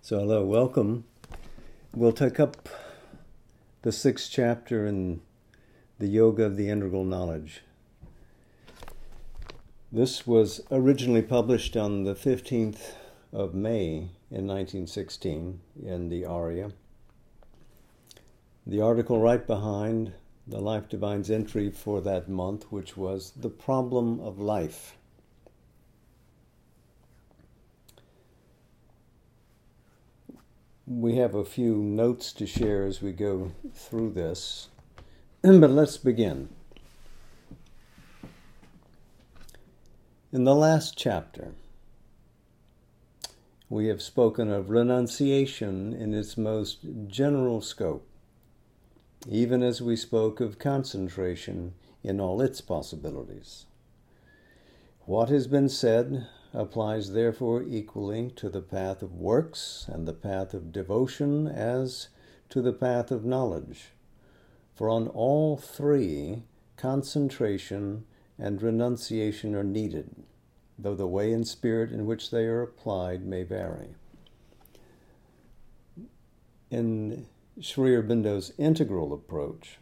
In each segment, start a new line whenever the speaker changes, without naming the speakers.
So hello, welcome. We'll take up the 6th chapter in the Yoga of the Integral Knowledge. This was originally published on the 15th of May in 1916 in the Arya. The article right behind the Life Divine's entry for that month, which was The Problem of Life. We have a few notes to share as we go through this, but let's begin. In the last chapter, we have spoken of renunciation in its most general scope, even as we spoke of concentration in all its possibilities. What has been said applies therefore equally to the path of works and the path of devotion as to the path of knowledge. For on all three, concentration and renunciation are needed, though the way and spirit in which they are applied may vary. In Sri Aurobindo's integral approach,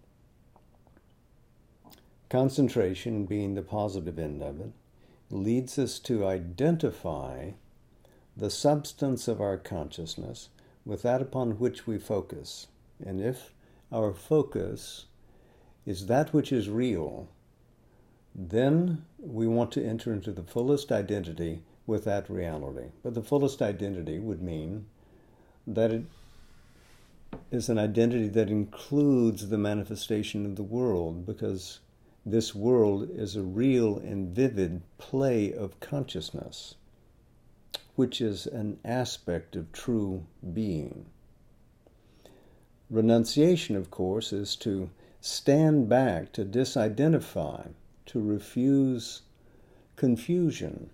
concentration being the positive end of it, leads us to identify the substance of our consciousness with that upon which we focus. And if our focus is that which is real, then we want to enter into the fullest identity with that reality. But the fullest identity would mean that it is an identity that includes the manifestation of the world, because this world is a real and vivid play of consciousness, which is an aspect of true being. Renunciation, of course, is to stand back, to disidentify, to refuse confusion,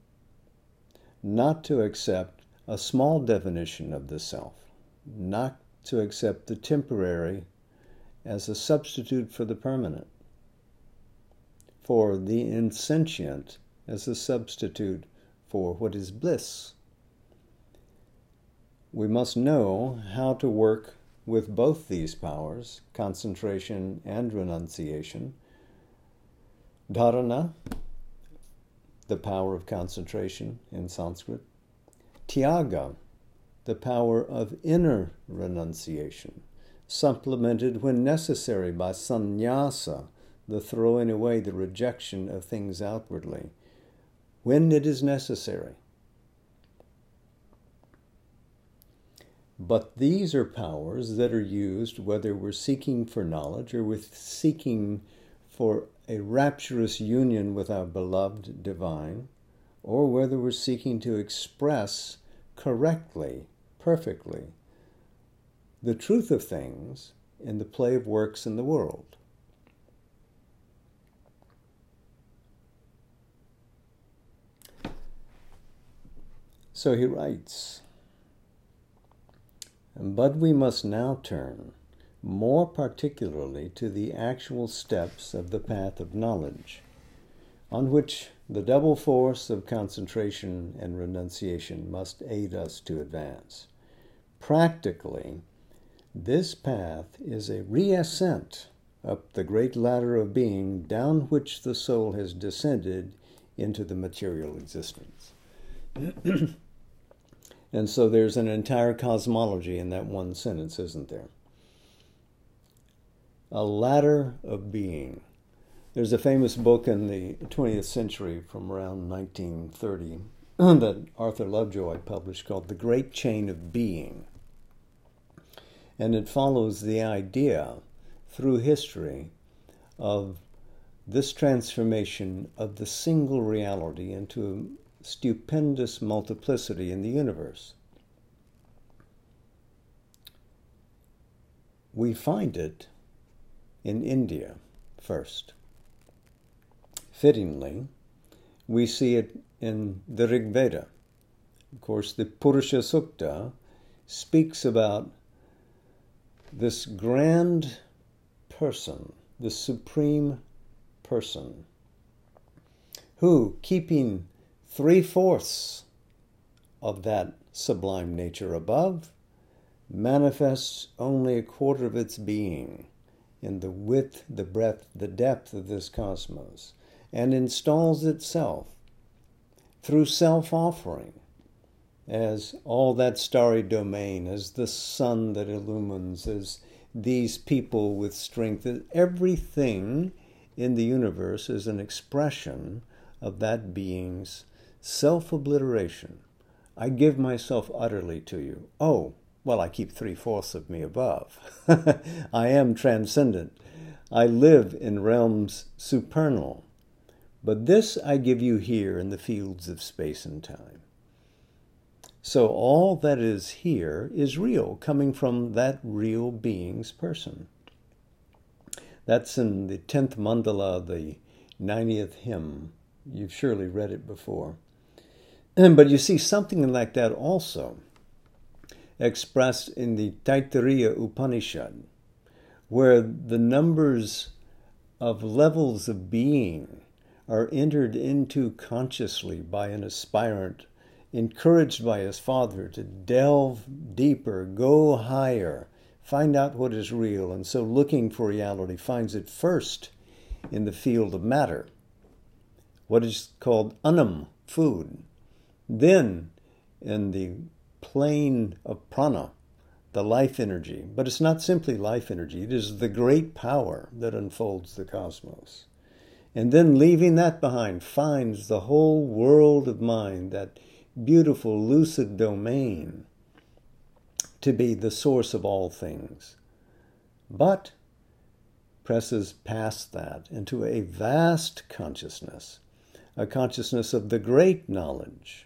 not to accept a small definition of the self, not to accept the temporary as a substitute for the permanent, for the insentient as a substitute for what is bliss. We must know how to work with both these powers, concentration and renunciation. Dharana, the power of concentration in Sanskrit. Tyaga, the power of inner renunciation, supplemented when necessary by sannyasa, the throwing away, the rejection of things outwardly, when it is necessary. But these are powers that are used whether we're seeking for knowledge or we're seeking for a rapturous union with our beloved divine, or whether we're seeking to express correctly, perfectly, the truth of things in the play of works in the world. So he writes, but we must now turn more particularly to the actual steps of the path of knowledge, on which the double force of concentration and renunciation must aid us to advance. Practically, this path is a reascent up the great ladder of being down which the soul has descended into the material existence. And so there's an entire cosmology in that one sentence, isn't there? A ladder of being. There's a famous book in the 20th century from around 1930 that Arthur Lovejoy published called The Great Chain of Being. And it follows the idea through history of this transformation of the single reality into stupendous multiplicity in the universe. We find it in India first. Fittingly, we see it in the Rig Veda. Of course, the Purusha Sukta speaks about this grand person, the supreme person, who, keeping 3/4 of that sublime nature above manifests only a quarter of its being in the width, the breadth, the depth of this cosmos, and installs itself through self-offering as all that starry domain, as the sun that illumines, as these people with strength. Everything in the universe is an expression of that being's self-obliteration. I give myself utterly to you. Oh, well, I keep 3/4 of me above. I am transcendent. I live in realms supernal. But this I give you here in the fields of space and time. So all that is here is real, coming from that real being's person. That's in the 10th mandala, the 90th hymn. You've surely read it before. But you see something like that also expressed in the Taittiriya Upanishad, where the numbers of levels of being are entered into consciously by an aspirant, encouraged by his father to delve deeper, go higher, find out what is real, and so looking for reality finds it first in the field of matter, what is called annam, food, then in the plane of prana, the life energy. But it's not simply life energy, it is the great power that unfolds the cosmos. And then leaving that behind, finds the whole world of mind, that beautiful lucid domain, to be the source of all things. But presses past that into a vast consciousness, a consciousness of the great knowledge.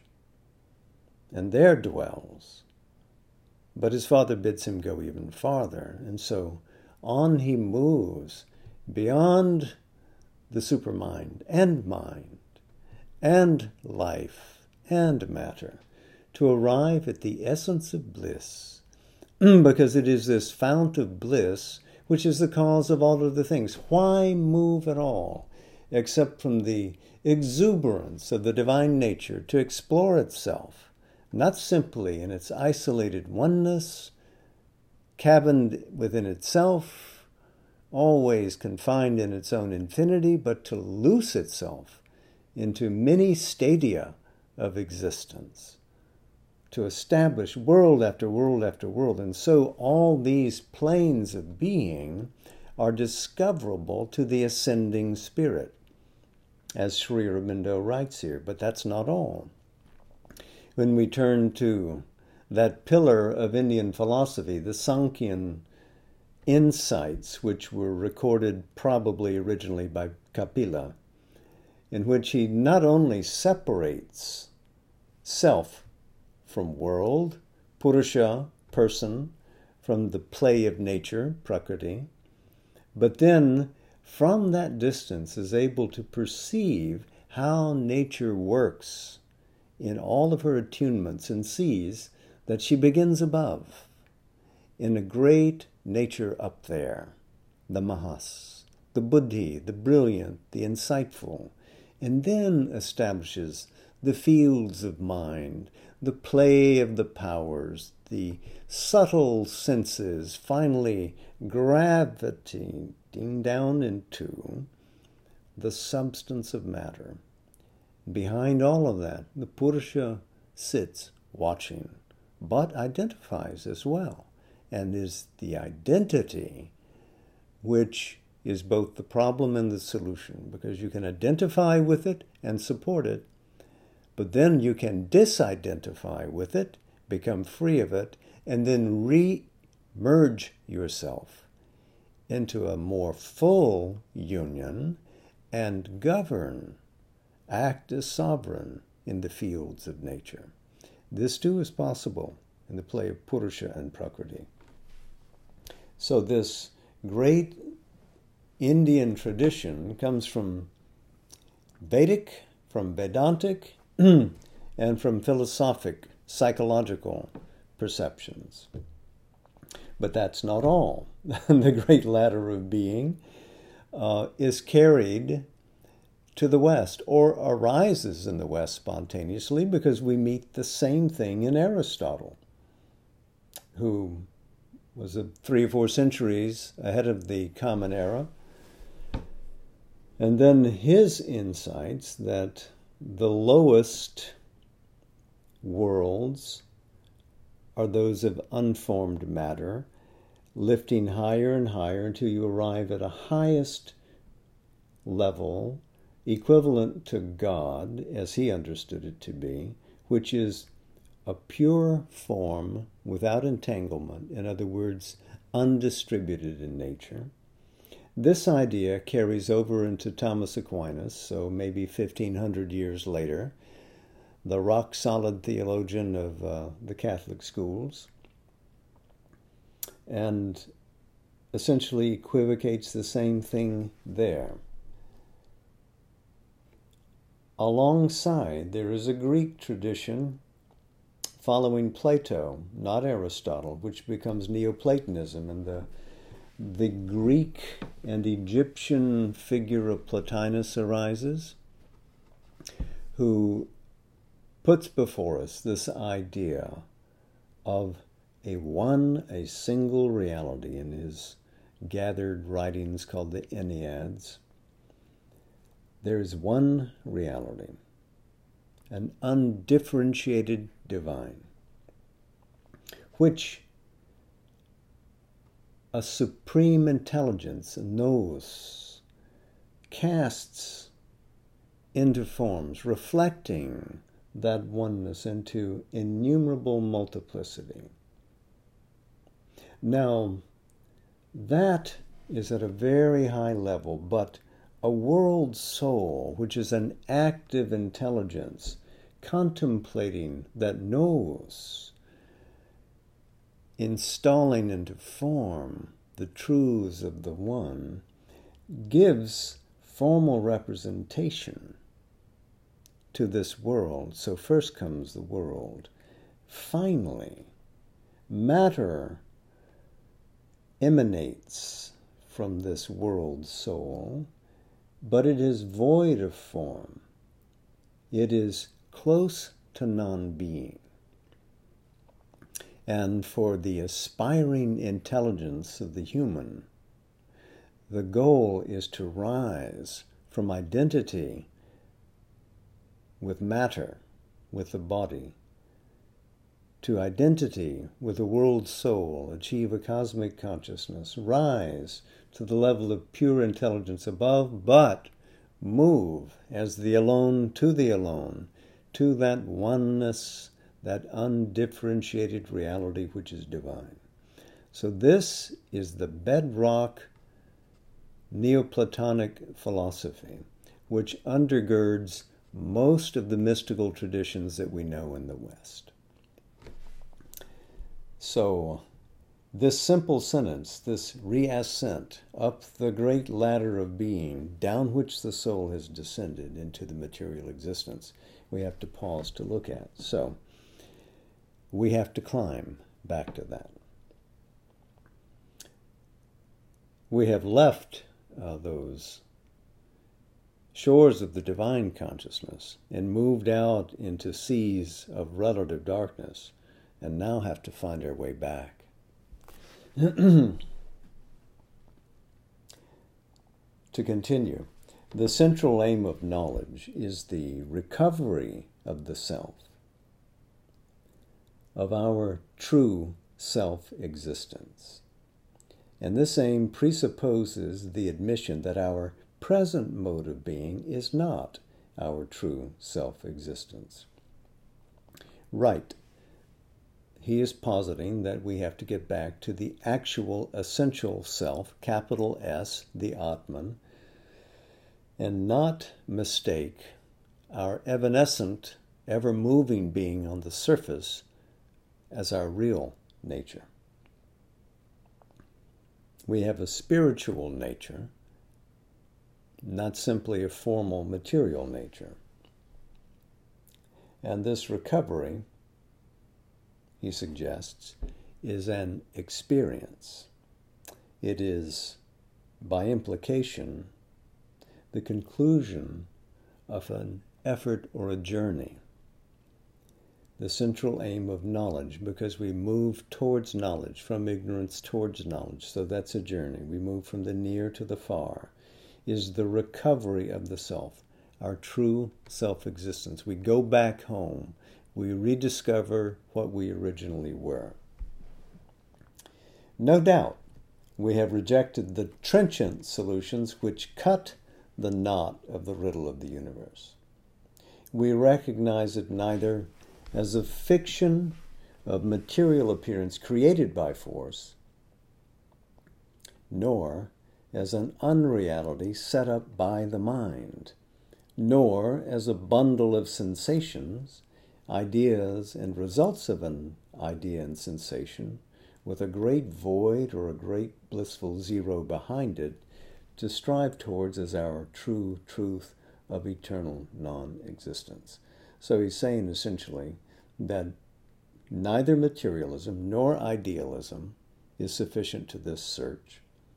And there dwells. But his father bids him go even farther. And so on he moves beyond the supermind and mind and life and matter to arrive at the essence of bliss. Because it is this fount of bliss which is the cause of all other things. Why move at all except from the exuberance of the divine nature to explore itself? Not simply in its isolated oneness, cabined within itself, always confined in its own infinity, but to loose itself into many stadia of existence, to establish world after world after world. And so all these planes of being are discoverable to the ascending spirit, as Sri Aurobindo writes here. But that's not all. When we turn to that pillar of Indian philosophy, the Sankhyan insights, which were recorded probably originally by Kapila, in which he not only separates self from world, Purusha, person, from the play of nature, Prakriti, but then from that distance is able to perceive how nature works in all of her attunements, and sees that she begins above, in a great nature up there, the Mahas, the Buddhi, the brilliant, the insightful, and then establishes the fields of mind, the play of the powers, the subtle senses, finally gravitating down into the substance of matter. Behind all of that, the Purusha sits watching, but identifies as well, and is the identity which is both the problem and the solution, because you can identify with it and support it, but then you can disidentify with it, become free of it, and then re-merge yourself into a more full union and govern, act as sovereign in the fields of nature. This too is possible in the play of Purusha and Prakriti. So this great Indian tradition comes from Vedic, from Vedantic, and from philosophic, psychological perceptions. But that's not all. The great ladder of being is carried to the West, or arises in the West spontaneously, because we meet the same thing in Aristotle, who was 3 or 4 centuries ahead of the Common Era. And then his insights that the lowest worlds are those of unformed matter, lifting higher and higher until you arrive at a highest level equivalent to God as he understood it to be, which is a pure form without entanglement, in other words, undistributed in nature. This idea carries over into Thomas Aquinas, so maybe 1,500 years later, the rock-solid theologian of the Catholic schools, and essentially equivocates the same thing there. Alongside, there is a Greek tradition following Plato, not Aristotle, which becomes Neoplatonism, and the Greek and Egyptian figure of Plotinus arises, who puts before us this idea of a single reality in his gathered writings called the Enneads. There is one reality, an undifferentiated divine, which a supreme intelligence, nous, casts into forms, reflecting that oneness into innumerable multiplicity. Now, that is at a very high level, but a world soul, which is an active intelligence, contemplating that nous, installing into form the truths of the one, gives formal representation to this world. So first comes the world. Finally, matter emanates from this world soul, but it is void of form. It is close to non-being. And for the aspiring intelligence of the human, the goal is to rise from identity with matter, with the body, to identity with the world soul, achieve a cosmic consciousness, rise to the level of pure intelligence above, but move as the alone, to that oneness, that undifferentiated reality which is divine. So this is the bedrock Neoplatonic philosophy, which undergirds most of the mystical traditions that we know in the West. So this simple sentence, this reascent up the great ladder of being, down which the soul has descended into the material existence, we have to pause to look at. So we have to climb back to that. We have left those shores of the divine consciousness and moved out into seas of relative darkness, and now have to find our way back. To continue, the central aim of knowledge is the recovery of the self, of our true self-existence. And this aim presupposes the admission that our present mode of being is not our true self-existence. Right. He is positing that we have to get back to the actual essential self, capital S, the Atman, and not mistake our evanescent, ever-moving being on the surface as our real nature. We have a spiritual nature, not simply a formal material nature. And this recovery, he suggests, is an experience. It is, by implication, the conclusion of an effort or a journey. The central aim of knowledge, because we move towards knowledge, from ignorance towards knowledge, so that's a journey. We move from the near to the far, is the recovery of the self, our true self-existence. We go back home. We rediscover what we originally were. No doubt, we have rejected the trenchant solutions which cut the knot of the riddle of the universe. We recognize it neither as a fiction of material appearance created by force, nor as an unreality set up by the mind, nor as a bundle of sensations, ideas, and results of an idea and sensation, with a great void or a great blissful zero behind it, to strive towards as our true truth of eternal non-existence. So he's saying essentially that neither materialism nor idealism is sufficient to this search.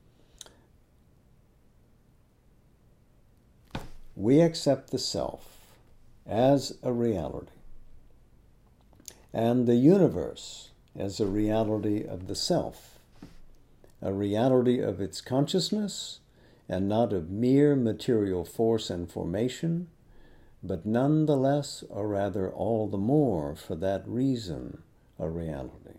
We accept the self as a reality, and the universe as a reality of the self, a reality of its consciousness, and not of mere material force and formation, but nonetheless, or rather all the more for that reason, a reality.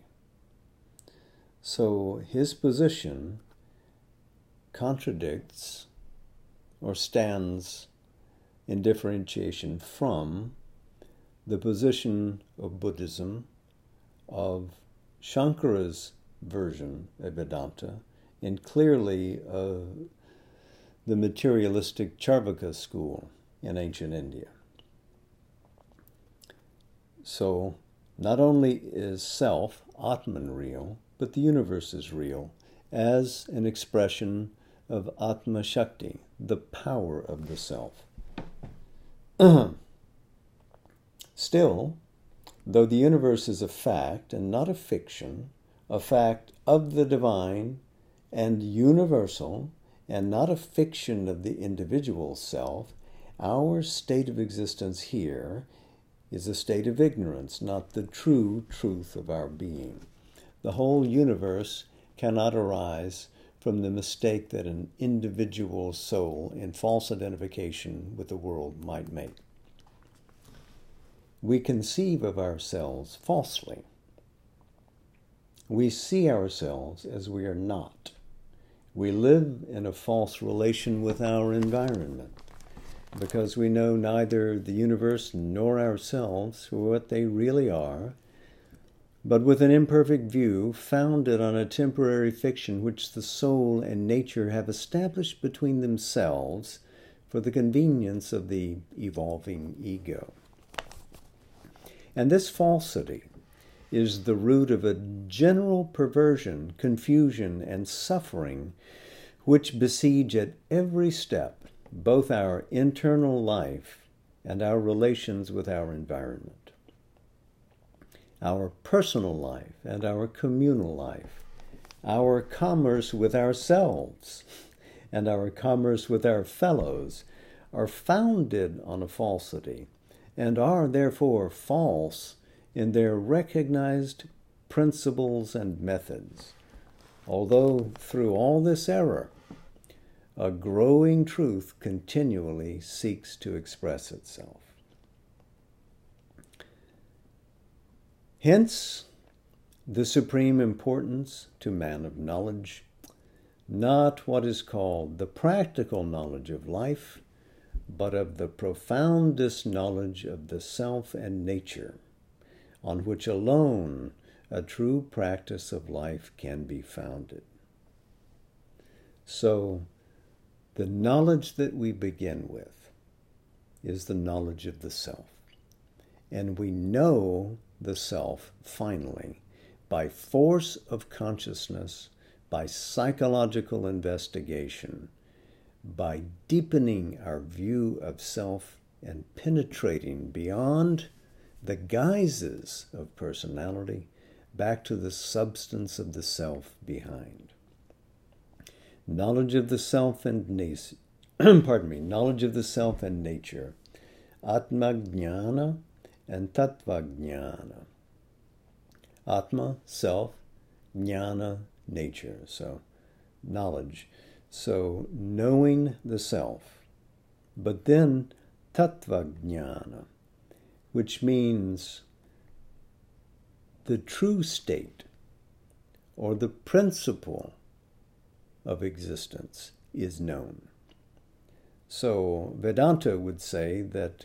So his position contradicts or stands in differentiation from the position of Buddhism, of Shankara's version of Vedanta, and clearly the materialistic Charvaka school in ancient India. So, not only is self, Atman, real, but the universe is real as an expression of Atma Shakti, the power of the self. Still, though the universe is a fact and not a fiction, a fact of the divine and universal, and not a fiction of the individual self, our state of existence here is a state of ignorance, not the true truth of our being. The whole universe cannot arise from the mistake that an individual soul in false identification with the world might make. We conceive of ourselves falsely. We see ourselves as we are not. We live in a false relation with our environment because we know neither the universe nor ourselves for what they really are, but with an imperfect view founded on a temporary fiction which the soul and nature have established between themselves for the convenience of the evolving ego. And this falsity is the root of a general perversion, confusion, and suffering which besiege at every step both our internal life and our relations with our environment, our personal life and our communal life, our commerce with ourselves and our commerce with our fellows are founded on a falsity and are therefore false in their recognized principles and methods, although through all this error, a growing truth continually seeks to express itself. Hence, the supreme importance to man of knowledge, not what is called the practical knowledge of life, but of the profoundest knowledge of the self and nature, on which alone a true practice of life can be founded. So, the knowledge that we begin with is the knowledge of the self. And we know the self, finally, by force of consciousness, by psychological investigation, by deepening our view of self and penetrating beyond the guises of personality back to the substance of the self behind. Knowledge of the self and knowledge of the self and nature Atma Jnana and Tattva Jnana. Atma, self, Jnana, nature, so knowledge. So knowing the self. But then Tattva Jnana, which means the true state or the principle of existence is known. So Vedanta would say that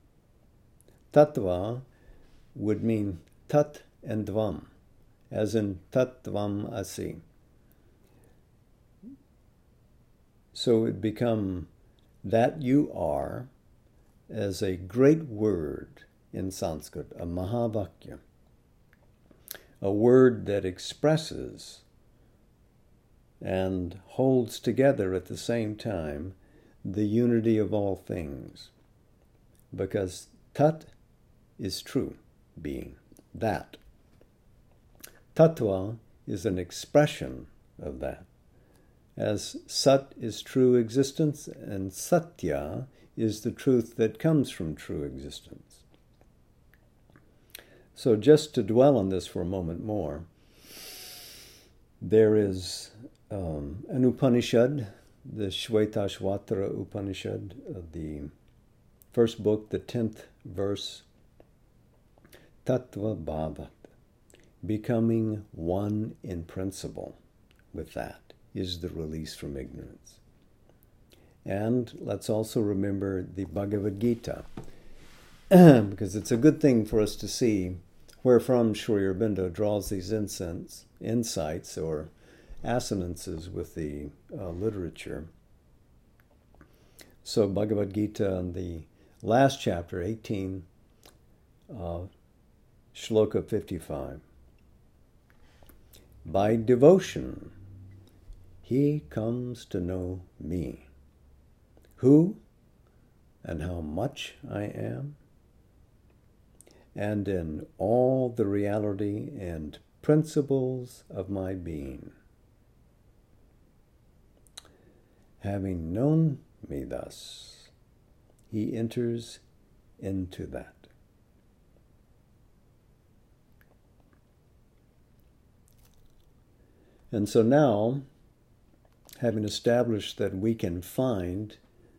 Tattva would mean Tat and Dvam, as in Tattvam Asi. So it become that you are as a great word in Sanskrit, a Mahavakya, a word that expresses and holds together at the same time the unity of all things. Because Tat is true being, that. Tattva is an expression of that. As Sat is true existence, and Satya is the truth that comes from true existence. So just to dwell on this for a moment more, there is an Upanishad, the Shvetashvatra Upanishad, the first book, the 10th verse, Tattva Bhavat, becoming one in principle with that, is the release from ignorance. And let's also remember the Bhagavad Gita, because it's a good thing for us to see wherefrom Sri Aurobindo draws these insights or assonances with the literature. So Bhagavad Gita, in the last chapter, 18, Shloka 55. By devotion, he comes to know me, who and how much I am, and in all the reality and principles of my being. Having known me thus, he enters into that. And so now, having established that we can find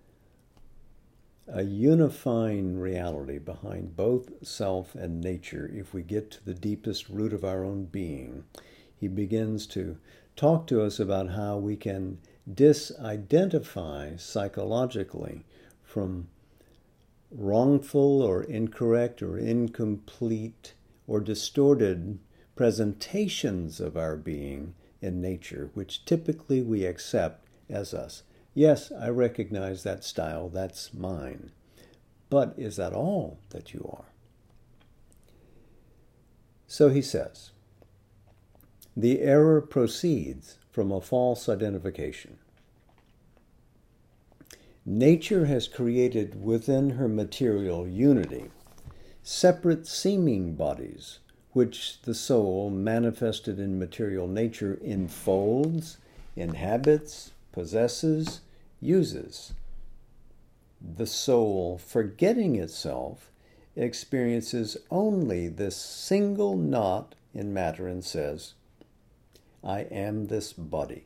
a unifying reality behind both self and nature, if we get to the deepest root of our own being, he begins to talk to us about how we can disidentify psychologically from wrongful or incorrect or incomplete or distorted presentations of our being in nature, which typically we accept as us. Yes, I recognize that style, that's mine. But is that all that you are? So he says, the error proceeds from a false identification. Nature has created within her material unity separate seeming bodies, which the soul, manifested in material nature, enfolds, inhabits, possesses, uses. The soul, forgetting itself, experiences only this single knot in matter and says, I am this body.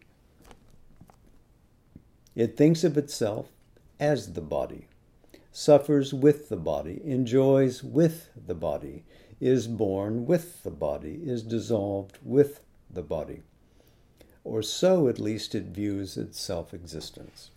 It thinks of itself as the body, suffers with the body, enjoys with the body, is born with the body, is dissolved with the body. Or so at least it views its self-existence.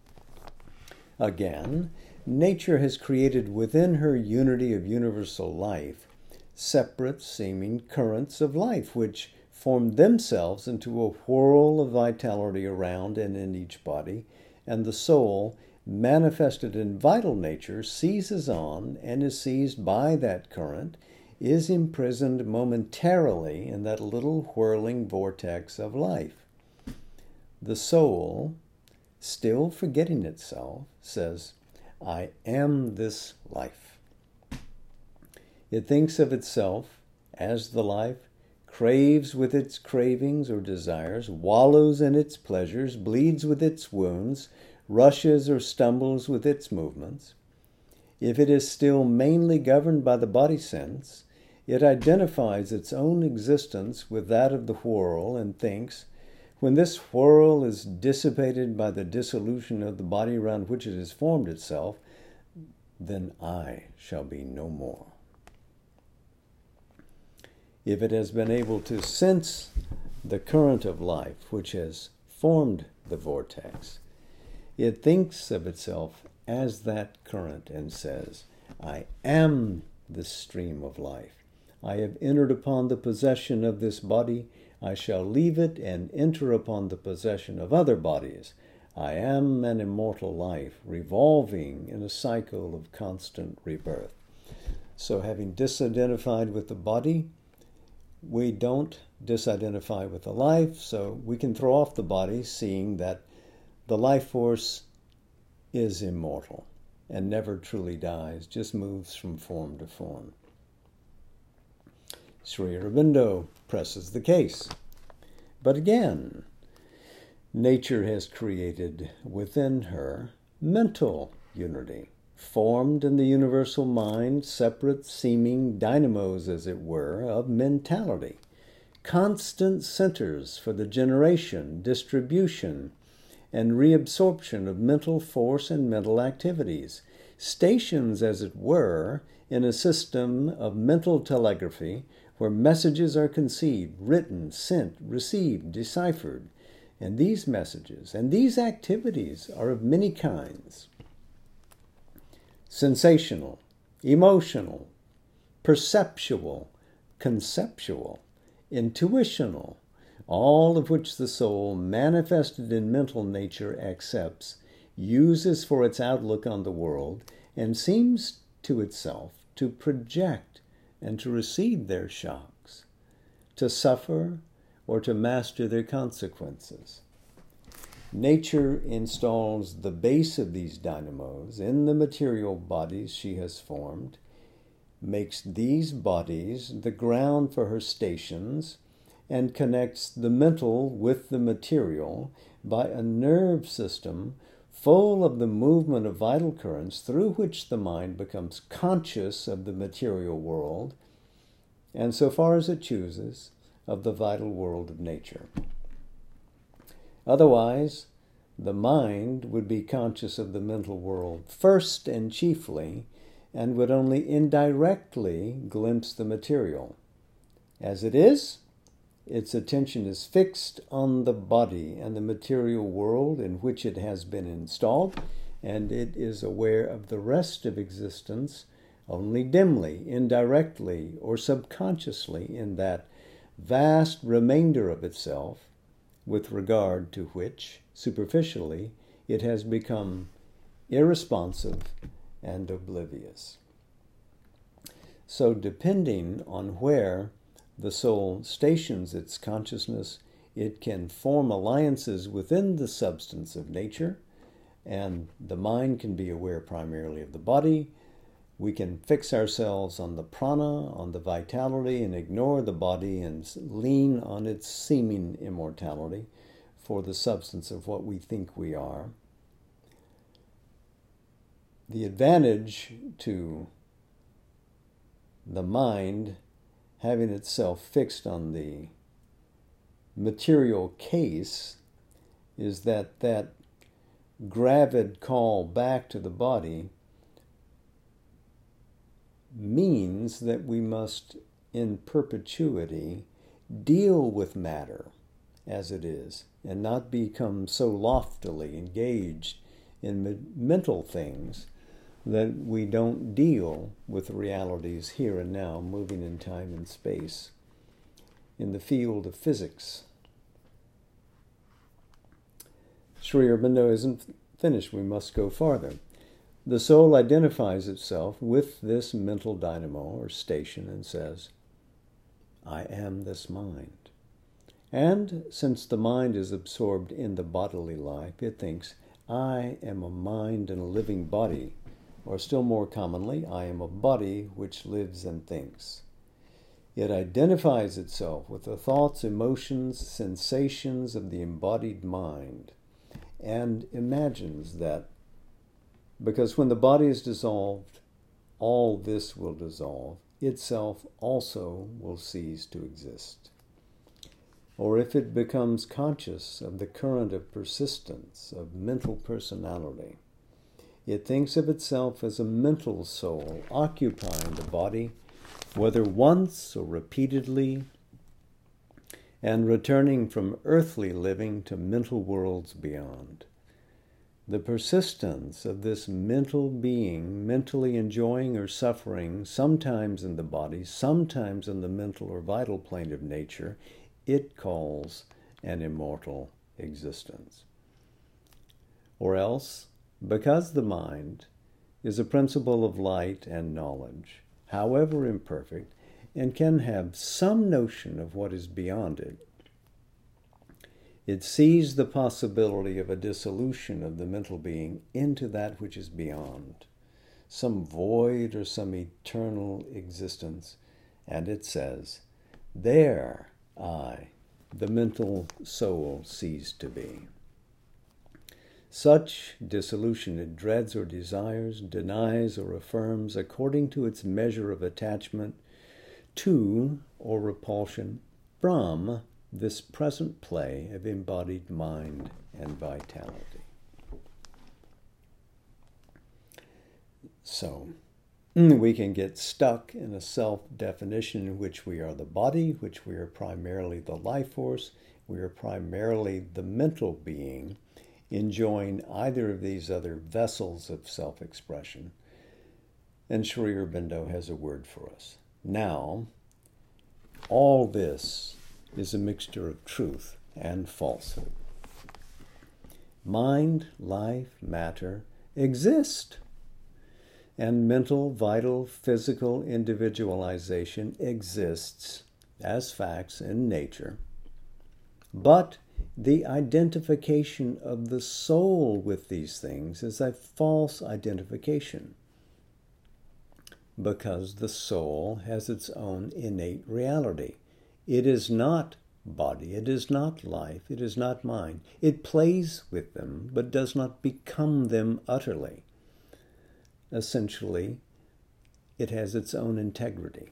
Again, nature has created within her unity of universal life separate seeming currents of life, which form themselves into a whirl of vitality around and in each body, and the soul, manifested in vital nature, seizes on and is seized by that current, is imprisoned momentarily in that little whirling vortex of life. The soul, still forgetting itself, says, I am this life. It thinks of itself as the life, craves with its cravings or desires, wallows in its pleasures, bleeds with its wounds, rushes or stumbles with its movements. If it is still mainly governed by the body sense, it identifies its own existence with that of the whirl and thinks, when this whirl is dissipated by the dissolution of the body around which it has formed itself, then I shall be no more. If it has been able to sense the current of life which has formed the vortex, it thinks of itself as that current and says, I am the stream of life. I have entered upon the possession of this body. I shall leave it and enter upon the possession of other bodies. I am an immortal life, revolving in a cycle of constant rebirth. So having disidentified with the body, we don't disidentify with the life, so we can throw off the body, seeing that the life force is immortal and never truly dies, just moves from form to form. Sri Aurobindo presses the case. But again, nature has created within her mental unity, formed in the universal mind separate seeming dynamos, as it were, of mentality, constant centers for the generation, distribution, and reabsorption of mental force and mental activities, stations, as it were, in a system of mental telegraphy where messages are conceived, written, sent, received, deciphered. And these messages and these activities are of many kinds: sensational, emotional, perceptual, conceptual, intuitional, all of which the soul, manifested in mental nature, accepts, uses for its outlook on the world, and seems to itself to project and to receive their shocks, to suffer or to master their consequences. Nature installs the base of these dynamos in the material bodies she has formed, makes these bodies the ground for her stations, and connects the mental with the material by a nerve system full of the movement of vital currents through which the mind becomes conscious of the material world, and so far as it chooses, of the vital world of nature. Otherwise, the mind would be conscious of the mental world first and chiefly, and would only indirectly glimpse the material. As it is, its attention is fixed on the body and the material world in which it has been installed, and it is aware of the rest of existence only dimly, indirectly, or subconsciously in that vast remainder of itself with regard to which, superficially, it has become irresponsive and oblivious. So, depending on where the soul stations its consciousness, it can form alliances within the substance of nature, and the mind can be aware primarily of the body. We can fix ourselves on the prana, on the vitality, and ignore the body and lean on its seeming immortality for the substance of what we think we are. The advantage to the mind having itself fixed on the material case is that that gravid call back to the body means that we must, in perpetuity, deal with matter as it is, and not become so loftily engaged in mental things that we don't deal with realities here and now, moving in time and space, in the field of physics. Sri Aurobindo isn't finished. We must go farther. The soul identifies itself with this mental dynamo or station and says, I am this mind. And since the mind is absorbed in the bodily life, it thinks, I am a mind and a living body. Or still more commonly, I am a body which lives and thinks. It identifies itself with the thoughts, emotions, sensations of the embodied mind, and imagines that because when the body is dissolved, all this will dissolve, itself also will cease to exist. Or if it becomes conscious of the current of persistence, of mental personality, it thinks of itself as a mental soul occupying the body, whether once or repeatedly, and returning from earthly living to mental worlds beyond. The persistence of this mental being, mentally enjoying or suffering, sometimes in the body, sometimes in the mental or vital plane of nature, it calls an immortal existence. Or else, because the mind is a principle of light and knowledge, however imperfect, and can have some notion of what is beyond it, it sees the possibility of a dissolution of the mental being into that which is beyond, some void or some eternal existence, and it says, there I, the mental soul, cease to be. Such dissolution it dreads or desires, denies or affirms according to its measure of attachment to or repulsion from this present play of embodied mind and vitality. So, we can get stuck in a self-definition in which we are the body, which we are primarily the life force, we are primarily the mental being, enjoying either of these other vessels of self-expression. And Sri Aurobindo has a word for us. Now, all this is a mixture of truth and falsehood. Mind, life, matter exist, and mental, vital, physical individualization exists as facts in nature. But the identification of the soul with these things is a false identification, because the soul has its own innate reality. It is not body, it is not life, it is not mind. It plays with them, but does not become them utterly. Essentially, it has its own integrity.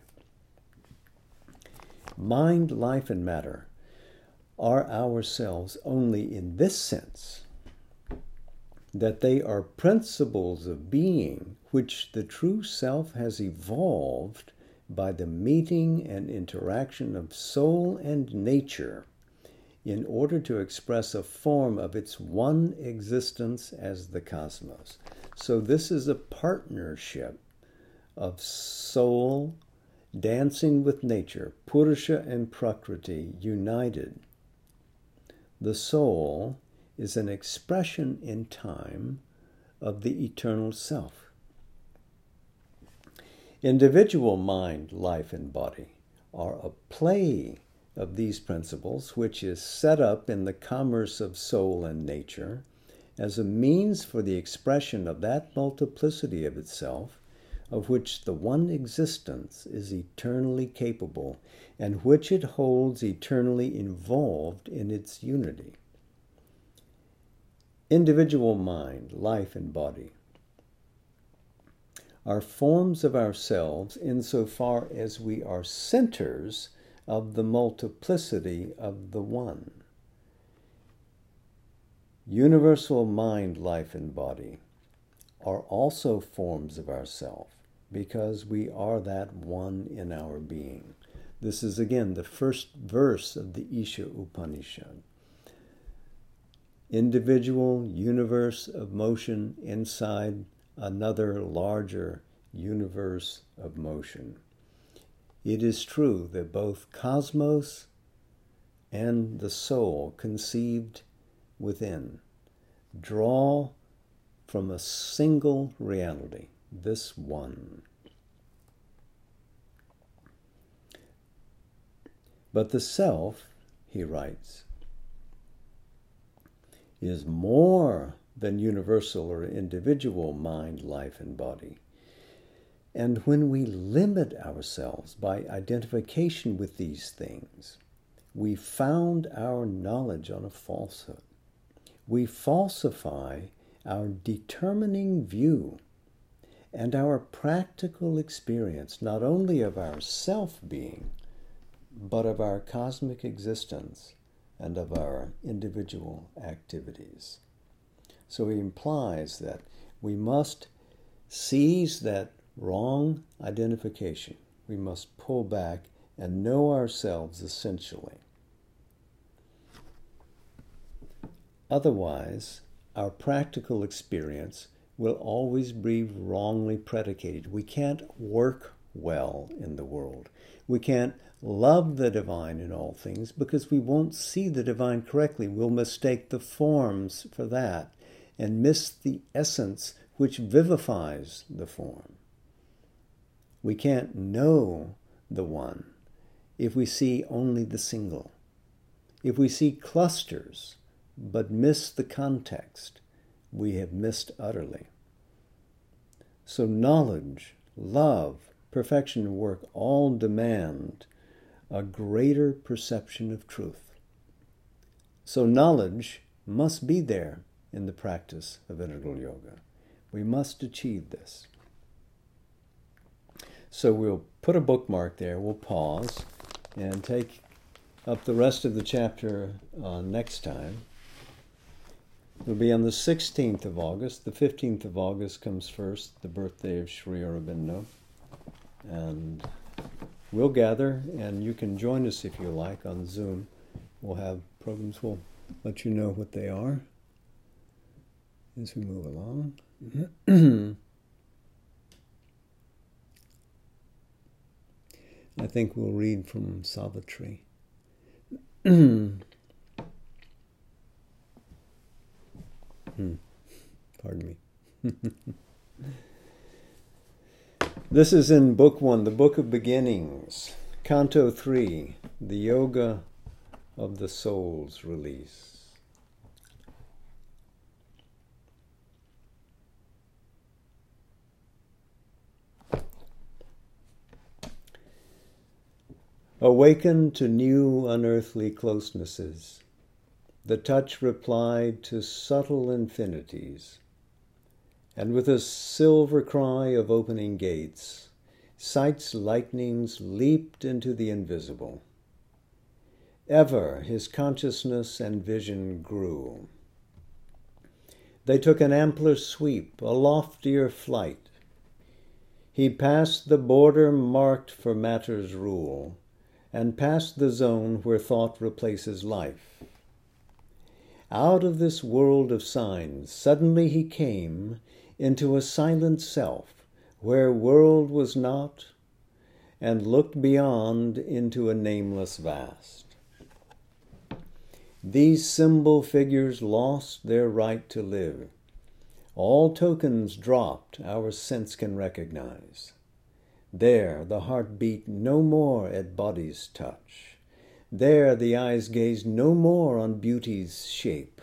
Mind, life, and matter are ourselves only in this sense, that they are principles of being which the true self has evolved by the meeting and interaction of soul and nature in order to express a form of its one existence as the cosmos. So this is a partnership of soul dancing with nature, Purusha and Prakriti united. The soul is an expression in time of the eternal self. Individual mind, life, and body are a play of these principles, which is set up in the commerce of soul and nature as a means for the expression of that multiplicity of itself, of which the one existence is eternally capable, and which it holds eternally involved in its unity. Individual mind, life, and body are forms of ourselves insofar as we are centers of the multiplicity of the one. Universal mind, life, and body are also forms of ourself, because we are that one in our being. This is again the first verse of the Isha Upanishad. Individual universe of motion inside another larger universe of motion. It is true that both cosmos and the soul conceived within draw from a single reality, this one. But the self, he writes, is more than universal or individual mind, life, and body. And when we limit ourselves by identification with these things, we found our knowledge on a falsehood. We falsify our determining view and our practical experience, not only of our self-being, but of our cosmic existence and of our individual activities. So he implies that we must seize that wrong identification. We must pull back and know ourselves essentially. Otherwise, our practical experience will always be wrongly predicated. We can't work well in the world. We can't love the divine in all things because we won't see the divine correctly. We'll mistake the forms for that and miss the essence which vivifies the form. We can't know the one if we see only the single. If we see clusters but miss the context, we have missed utterly. So knowledge, love, perfection and work all demand a greater perception of truth. So knowledge must be there in the practice of integral yoga. We must achieve this. So we'll put a bookmark there, we'll pause, and take up the rest of the chapter next time. It'll be on the 16th of August. The 15th of August comes first, the birthday of Sri Aurobindo. And we'll gather, and you can join us if you like on Zoom. We'll have programs, we'll let you know what they are as we move along. I think we'll read from Savitri. Pardon me. This is in Book 1, the Book of Beginnings, Canto 3, the Yoga of the Soul's Release. Awakened to new unearthly closenesses, the touch replied to subtle infinities, and with a silver cry of opening gates, sight's lightnings leaped into the invisible. Ever his consciousness and vision grew. They took an ampler sweep, a loftier flight. He passed the border marked for matter's rule, and past the zone where thought replaces life. Out of this world of signs, suddenly he came into a silent self, where world was not, and looked beyond into a nameless vast. These symbol figures lost their right to live. All tokens dropped our sense can recognize. There the heart beat no more at body's touch. There the eyes gazed no more on beauty's shape.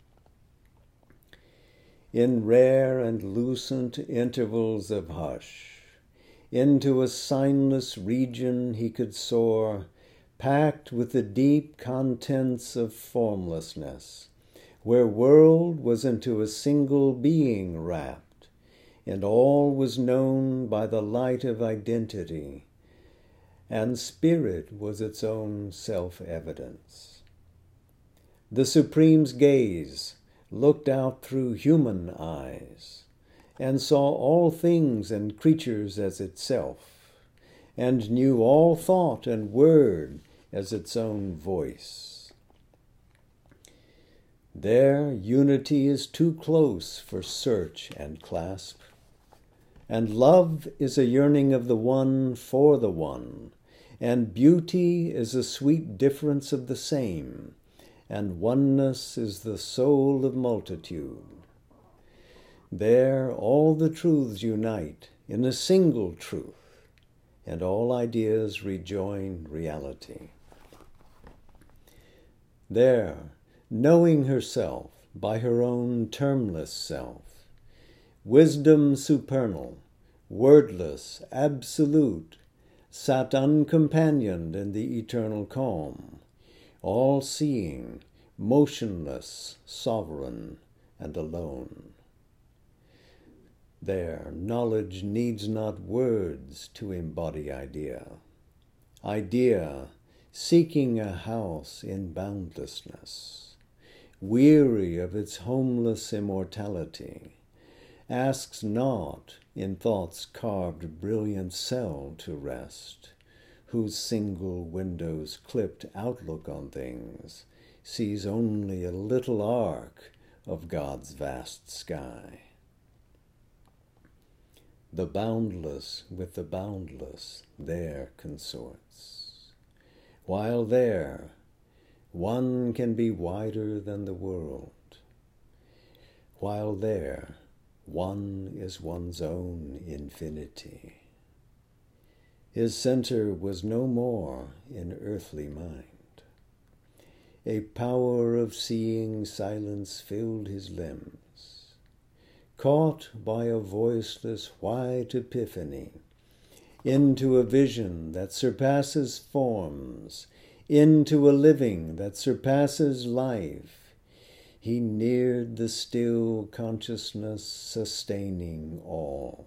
In rare and lucent intervals of hush, into a signless region he could soar, packed with the deep contents of formlessness, where world was into a single being wrapped, and all was known by the light of identity, and spirit was its own self-evidence. The Supreme's gaze looked out through human eyes, and saw all things and creatures as itself, and knew all thought and word as its own voice. There unity is too close for search and clasp, and love is a yearning of the one for the one, and beauty is a sweet difference of the same, and oneness is the soul of multitude. There all the truths unite in a single truth, and all ideas rejoin reality. There, knowing herself by her own termless self, wisdom supernal, wordless, absolute, sat uncompanioned in the eternal calm, all-seeing, motionless, sovereign, and alone. There, knowledge needs not words to embody idea. Idea, seeking a house in boundlessness, weary of its homeless immortality, asks not in thought's carved brilliant cell to rest, whose single window's clipped outlook on things sees only a little arc of God's vast sky. The boundless with the boundless there consorts, while there one can be wider than the world, while there one is one's own infinity. His center was no more in earthly mind. A power of seeing silence filled his limbs. Caught by a voiceless white epiphany, into a vision that surpasses forms, into a living that surpasses life, he neared the still consciousness sustaining all.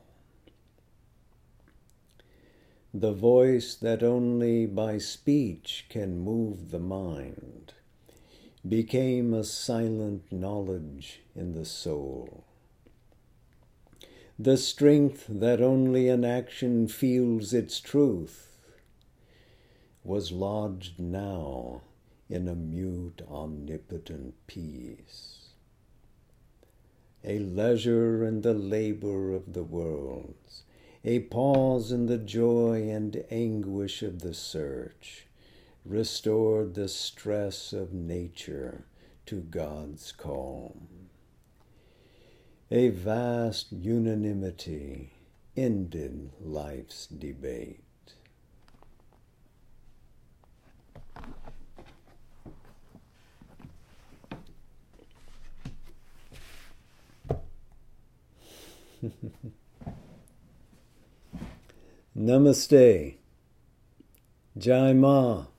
The voice that only by speech can move the mind became a silent knowledge in the soul. The strength that only in action feels its truth was lodged now in a mute, omnipotent peace. A leisure in the labor of the worlds, a pause in the joy and anguish of the search, restored the stress of nature to God's calm. A vast unanimity ended life's debate. Namaste. Jai Ma.